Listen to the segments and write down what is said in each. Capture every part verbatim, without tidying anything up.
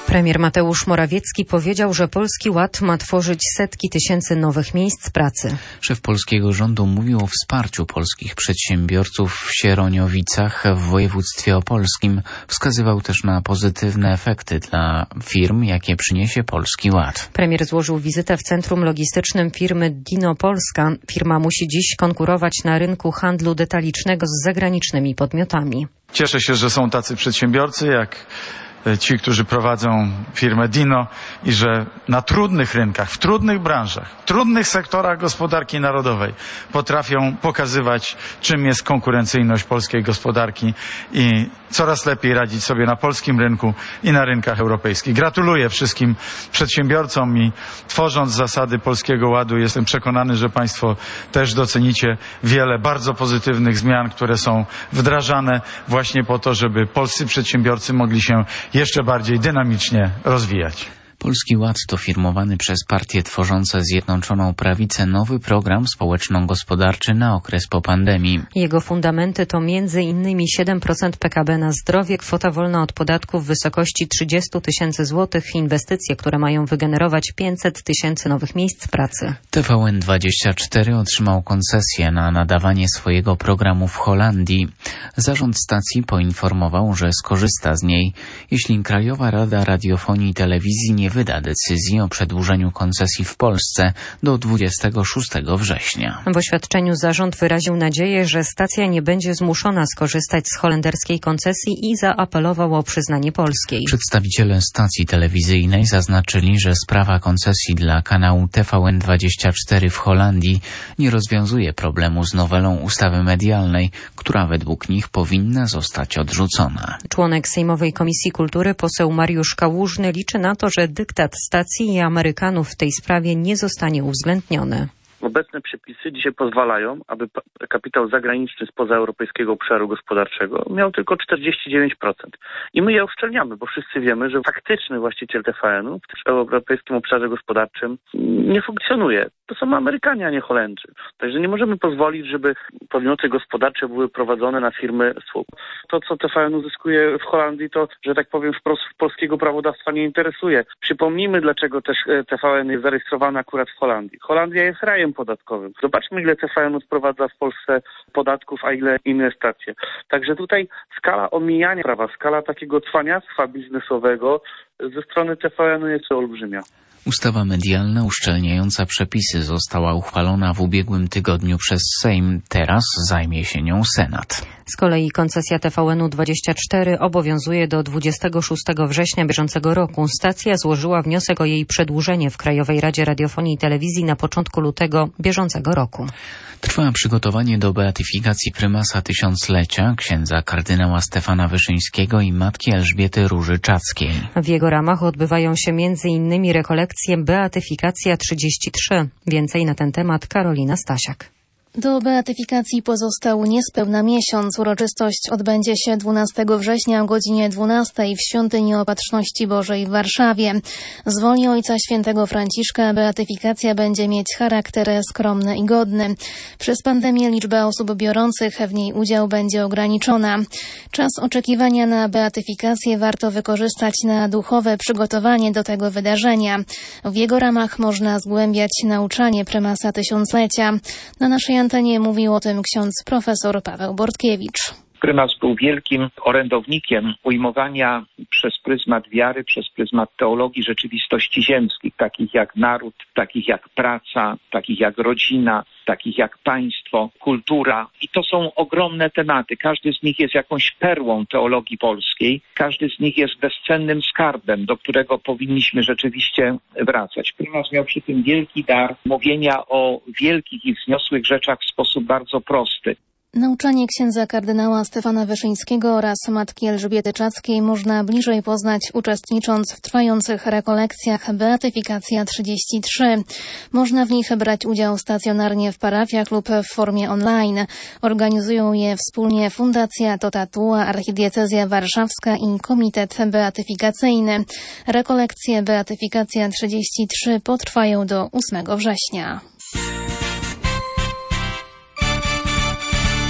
Premier Mateusz Morawiecki powiedział, że Polski Ład ma tworzyć setki tysięcy nowych miejsc pracy. Szef polskiego rządu mówił o wsparciu polskich przedsiębiorców w Sieroniowicach w województwie opolskim. Wskazywał też na pozytywne efekty dla firm, jakie przyniesie Polski Ład. Premier złożył wizytę w centrum logistycznym firmy Dino Polska. Firma musi dziś konkurować na rynku handlu detalicznego z zagranicznymi podmiotami. Cieszę się, że są tacy przedsiębiorcy jak ci, którzy prowadzą firmę Dino i że na trudnych rynkach, w trudnych branżach, w trudnych sektorach gospodarki narodowej potrafią pokazywać, czym jest konkurencyjność polskiej gospodarki i coraz lepiej radzić sobie na polskim rynku i na rynkach europejskich. Gratuluję wszystkim przedsiębiorcom i tworząc zasady Polskiego Ładu jestem przekonany, że Państwo też docenicie wiele bardzo pozytywnych zmian, które są wdrażane właśnie po to, żeby polscy przedsiębiorcy mogli się jeszcze bardziej dynamicznie rozwijać. Polski Ład to firmowany przez partie tworzące Zjednoczoną Prawicę nowy program społeczno-gospodarczy na okres po pandemii. Jego fundamenty to między innymi siedem procent P K B na zdrowie, kwota wolna od podatku w wysokości trzydzieści tysięcy złotych, inwestycje, które mają wygenerować pięćset tysięcy nowych miejsc pracy. T V N dwadzieścia cztery otrzymał koncesję na nadawanie swojego programu w Holandii. Zarząd stacji poinformował, że skorzysta z niej, jeśli Krajowa Rada Radiofonii i Telewizji nie wyda decyzji o przedłużeniu koncesji w Polsce do dwudziestego szóstego września. W oświadczeniu zarząd wyraził nadzieję, że stacja nie będzie zmuszona skorzystać z holenderskiej koncesji i zaapelował o przyznanie polskiej. Przedstawiciele stacji telewizyjnej zaznaczyli, że sprawa koncesji dla kanału T V N dwadzieścia cztery w Holandii nie rozwiązuje problemu z nowelą ustawy medialnej, która według nich powinna zostać odrzucona. Członek Sejmowej Komisji Kultury, poseł Mariusz Kałużny, liczy na to, że dyktat stacji i Amerykanów w tej sprawie nie zostanie uwzględniony. Obecne przepisy dzisiaj pozwalają, aby kapitał zagraniczny spoza europejskiego obszaru gospodarczego miał tylko czterdzieści dziewięć procent. I my je uszczelniamy, bo wszyscy wiemy, że faktyczny właściciel T V N-u w europejskim obszarze gospodarczym nie funkcjonuje. To są Amerykanie, a nie Holendrzy. Także nie możemy pozwolić, żeby podmioty gospodarcze były prowadzone na firmy słup. To, co T V N uzyskuje w Holandii, to, że tak powiem, wprost polskiego prawodawstwa nie interesuje. Przypomnijmy, dlaczego też T V N jest zarejestrowany akurat w Holandii. Holandia jest rajem podatkowym. Zobaczmy, ile T V N odprowadza w Polsce podatków, a ile inne stacje. Także tutaj skala omijania prawa, skala takiego cwaniactwa biznesowego ze strony T V N jest olbrzymia. Ustawa medialna uszczelniająca przepisy została uchwalona w ubiegłym tygodniu przez Sejm. Teraz zajmie się nią Senat. Z kolei koncesja T V N-u dwadzieścia cztery obowiązuje do dwudziestego szóstego września bieżącego roku. Stacja złożyła wniosek o jej przedłużenie w Krajowej Radzie Radiofonii i Telewizji na początku lutego bieżącego roku. Trwa przygotowanie do beatyfikacji prymasa tysiąclecia, księdza kardynała Stefana Wyszyńskiego i matki Elżbiety Róży Czackiej. W jego ramach odbywają się między innymi rekolekcje Beatyfikacja trzydzieści trzy. Więcej na ten temat Karolina Stasiak. Do beatyfikacji pozostał niespełna miesiąc. Uroczystość odbędzie się dwunastego września o godzinie dwunastej w Świątyni Opatrzności Bożej w Warszawie. Z woli Ojca Świętego Franciszka beatyfikacja będzie mieć charakter skromny i godny. Przez pandemię liczba osób biorących w niej udział będzie ograniczona. Czas oczekiwania na beatyfikację warto wykorzystać na duchowe przygotowanie do tego wydarzenia. W jego ramach można zgłębiać nauczanie prymasa tysiąclecia. Na naszej antenie mówił o tym ksiądz profesor Paweł Bortkiewicz. Prymas był wielkim orędownikiem ujmowania przez pryzmat wiary, przez pryzmat teologii rzeczywistości ziemskich, takich jak naród, takich jak praca, takich jak rodzina, takich jak państwo, kultura. I to są ogromne tematy. Każdy z nich jest jakąś perłą teologii polskiej. Każdy z nich jest bezcennym skarbem, do którego powinniśmy rzeczywiście wracać. Prymas miał przy tym wielki dar mówienia o wielkich i wzniosłych rzeczach w sposób bardzo prosty. Nauczanie księdza kardynała Stefana Wyszyńskiego oraz matki Elżbiety Czackiej można bliżej poznać, uczestnicząc w trwających rekolekcjach Beatyfikacja trzydzieści trzy. Można w nich brać udział stacjonarnie w parafiach lub w formie online. Organizują je wspólnie Fundacja Tota Tua, Archidiecezja Warszawska i Komitet Beatyfikacyjny. Rekolekcje Beatyfikacja trzydzieści trzy potrwają do ósmego września.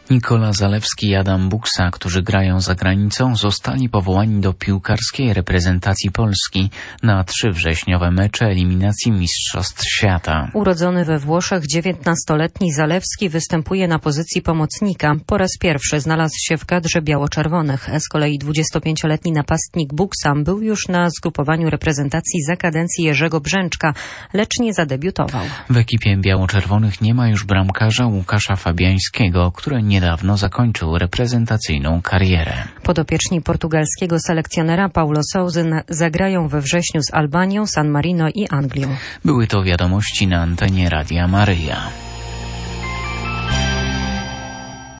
Nikola Zalewski i Adam Buksa, którzy grają za granicą, zostali powołani do piłkarskiej reprezentacji Polski na trzy wrześniowe mecze eliminacji Mistrzostw Świata. Urodzony we Włoszech dziewiętnastoletni Zalewski występuje na pozycji pomocnika. Po raz pierwszy znalazł się w kadrze biało-czerwonych. Z kolei dwudziestopięcioletni napastnik Buksa był już na zgrupowaniu reprezentacji za kadencji Jerzego Brzęczka, lecz nie zadebiutował. W ekipie biało-czerwonych nie ma już bramkarza Łukasza Fabiańskiego, który niedawno zakończył reprezentacyjną karierę. Podopieczni portugalskiego selekcjonera Paulo Souzy zagrają we wrześniu z Albanią, San Marino i Anglią. Były to wiadomości na antenie Radia Maryja.